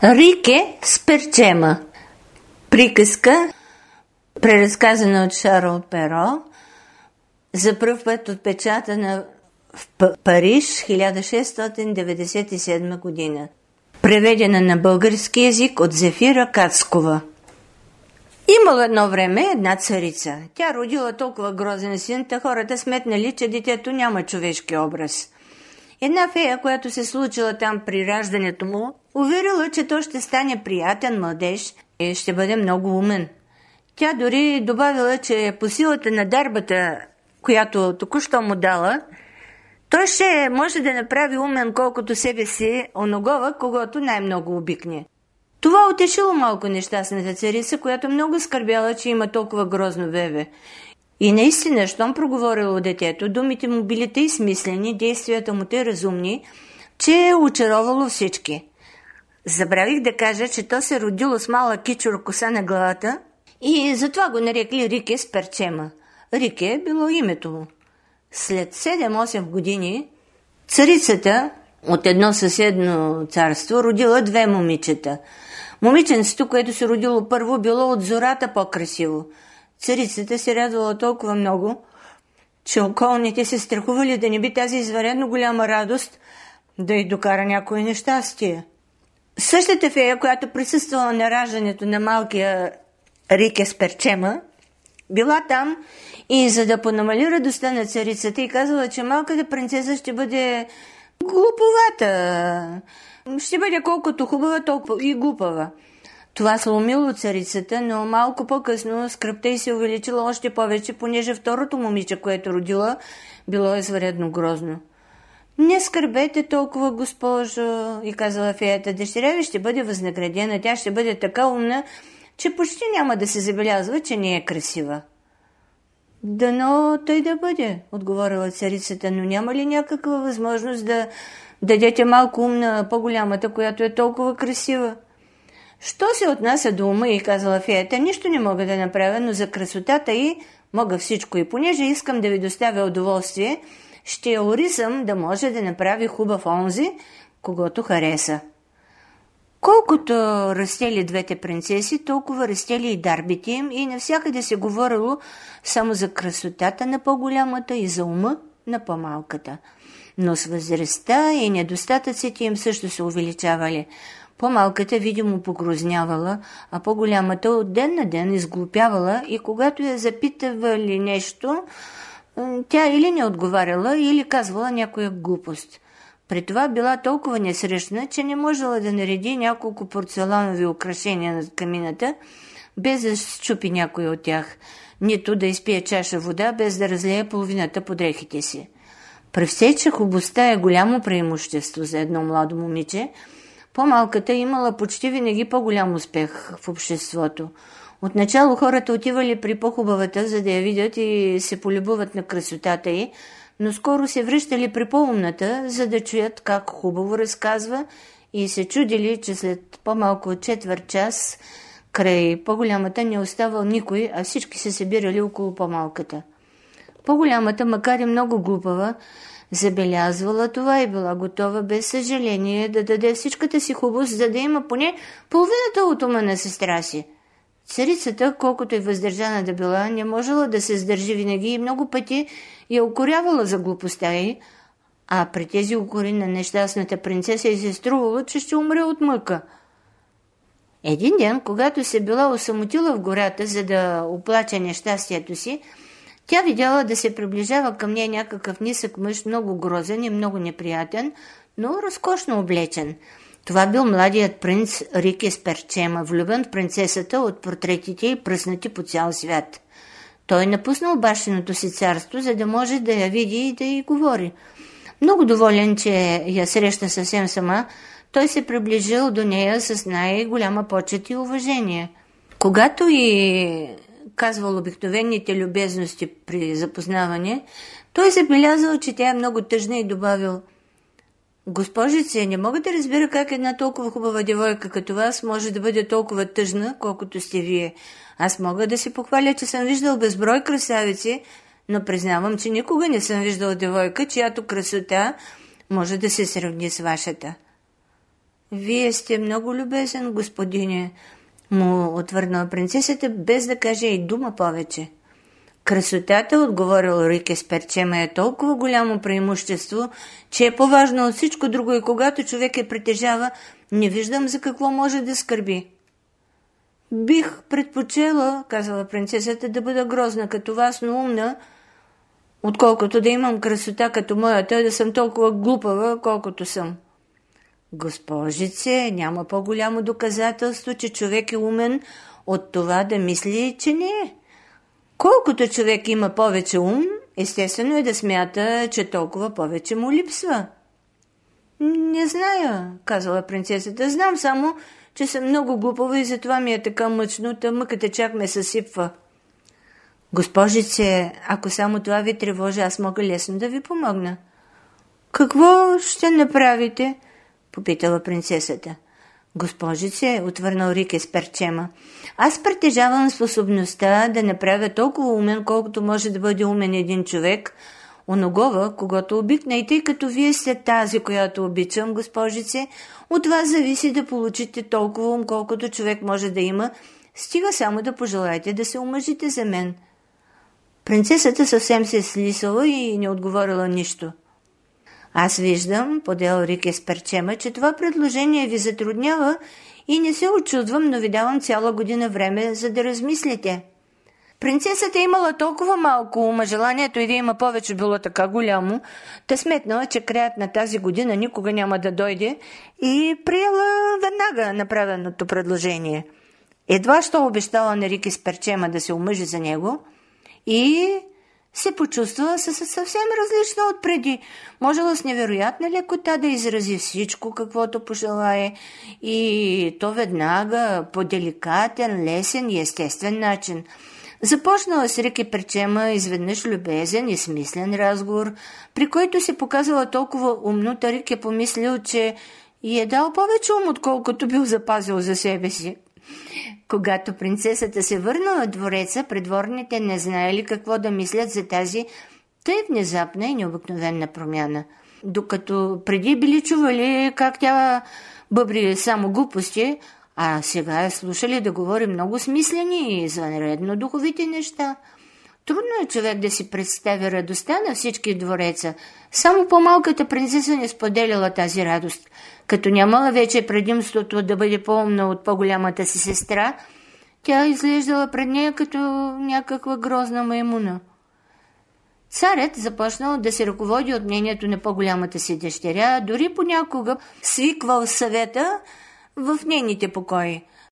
Рике с перчема. Приказка, преразказана от Шарл Перо, за пръв път отпечатана в Париж 1697 година. Преведена на български език от Зефира Кацкова. Имало едно време една царица. Тя родила толкова грозен син, та хората сметнали, че детето няма човешки образ. Една фея, която се случила там при раждането му, уверила, че той ще стане приятен младеж и ще бъде много умен. Тя дори добавила, че по силата на дарбата, която току-що му дала, той ще може да направи умен колкото себе си оногова, когато най-много обикне. Това утешило малко нещастната царица, която много скърбяла, че има толкова грозно бебе. И наистина, щом проговорило детето, думите му били тъй смислени, действията му тъй разумни, че е очаровало всички. Забравих да кажа, че то се родило с малък кичур коса на главата и затова го нарекли Рике с перчема. Рике е било името му. След 7-8 години царицата от едно съседно царство родила 2 момичета. Момиченцето, което се родило първо, било от зората по-красиво. Царицата се радвала толкова много, че околните се страхували да не би тази извънредно голяма радост да й докара някое нещастие. Същата фея, която присъствала на раждането на малкия Рике с перчема, била там и за да понамали радостта на царицата и казала, че малката принцеса ще бъде глуповата. Ще бъде колкото хубава, толкова и глупава. Това сломило царицата, но малко по-късно скръбта й се увеличила още повече, понеже второто момиче, което родила, било извънредно грозно. Не скърбете толкова, госпожо, и казала феята, дъщеря ви ще бъде възнаградена, тя ще бъде така умна, че почти няма да се забелязва, че не е красива. Дано тъй да бъде, отговорила царицата, но няма ли някаква възможност да дадете малко ум на по-голямата, която е толкова красива? Що се отнася до ума, и казала феята, нищо не мога да направя, но за красотата й мога всичко. И понеже искам да ви доставя удоволствие, ще я орисам да може да направи хубав онзи, когото хареса. Колкото растели двете принцеси, толкова растели и дарбите им и навсякъде се говорило само за красотата на по-голямата и за ума на по-малката. Но с възрастта и недостатъците им също се увеличавали. По-малката видимо погрознявала, а по-голямата от ден на ден изглупявала и когато я запитавали нещо, тя или не отговаряла, или казвала някоя глупост. При това била толкова несрещна, че не можела да нареди няколко порцеланови украшения над камината, без да счупи някой от тях, нито да изпие чаша вода, без да разлее половината по дрехите си. При все, че хубостта е голямо преимущество за едно младо момиче, по-малката имала почти винаги по-голям успех в обществото. Отначало хората отивали при по-хубавата, за да я видят и се полюбуват на красотата й, но скоро се връщали при по-умната, за да чуят как хубаво разказва и се чудили, че след по-малко от четвърт час край по-голямата не оставал никой, а всички се събирали около по-малката. По-голямата, макар и много глупава, забелязвала това и била готова без съжаление да даде всичката си хубост, за да има поне половината от ума на сестра си. Царицата, колкото и въздържана да била, не можела да се сдържи винаги и много пъти я укорявала за глупостта й, а при тези укори на нещастната принцеса й се струвало, че ще умре от мъка. Един ден, когато се била осамотила в гората, за да оплаче нещастието си, тя видяла да се приближава към нея някакъв нисък мъж, много грозен и много неприятен, но разкошно облечен. Това бил младият принц Рике с перчема, влюбен в принцесата от портретите и пръснати по цял свят. Той напуснал бащиното си царство, за да може да я види и да й говори. Много доволен, че я среща съвсем сама, той се приближил до нея с най-голяма почет и уважение. Когато и казвал обикновените любезности при запознаване, той забелязал, че тя е много тъжна и добавил: „Госпожице, не мога да разбера как една толкова хубава девойка като вас може да бъде толкова тъжна, колкото сте вие. Аз мога да се похваля, че съм виждал безброй красавици, но признавам, че никога не съм виждал девойка, чиято красота може да се сравни с вашата.“ Вие сте много любезен, господине, му отвърнала принцесата, без да каже и дума повече. Красотата, отговорил Рике с перчема, е толкова голямо преимущество, че е по-важно от всичко друго и когато човек я притежава, не виждам за какво може да скърби. Бих предпочела, казала принцесата, да бъда грозна като вас, но умна, отколкото да имам красота като моята и да съм толкова глупава, колкото съм. Госпожице, няма по-голямо доказателство, че човек е умен от това да мисли, че не е. Колкото човек има повече ум, естествено е да смята, че толкова повече му липсва. Не зная, казала принцесата. Знам само, че съм много глупава и затова ми е така мъчно, та мъката чак ме съсипва. Госпожице, ако само това ви тревожи, аз мога лесно да ви помогна. Какво ще направите? Попитала принцесата. Госпожице, отвърнал Рике с перчема, аз притежавам способността да направя толкова умен, колкото може да бъде умен един човек, оногова, когато обикна, и тъй като вие сте тази, която обичам, госпожице, от вас зависи да получите толкова ум, колкото човек може да има, стига само да пожелаете да се омъжите за мен. Принцесата съвсем се слисала и не отговорила нищо. Аз виждам, подел Рике с перчема, че това предложение ви затруднява и не се очудвам, но ви давам цяла година време, за да размислите. Принцесата имала толкова малко ума, желанието и да има повече било така голямо, та сметнала, че краят на тази година никога няма да дойде и приела веднага направеното предложение. Едва що обещала на Рике с перчема да се омъжи за него и се почувствала съвсем различна от преди. Можела с невероятна лекота да изрази всичко, каквото пожелае, и то веднага, по деликатен, лесен и естествен начин. Започнала с Рике перчема изведнъж любезен и смислен разговор, при който се показала толкова умно, та Рике помислил, че й е дал повече ум, отколкото бил запазил за себе си. Когато принцесата се върнала в двореца, придворните не знаели какво да мислят за тази тъй внезапна и необикновена промяна. Докато преди били чували как тя бъбри само глупости, а сега я слушали да говори много смислени и извънредно духовити неща. Трудно е човек да си представи радостта на всички в двореца. Само по-малката принцеса не споделяла тази радост. Като нямала вече предимството да бъде по-умна от по-голямата си сестра, тя изглеждала пред нея като някаква грозна маймуна. Царят започнал да се ръководи от мнението на по-голямата си дъщеря, дори понякога свиквал съвета в нейните покои.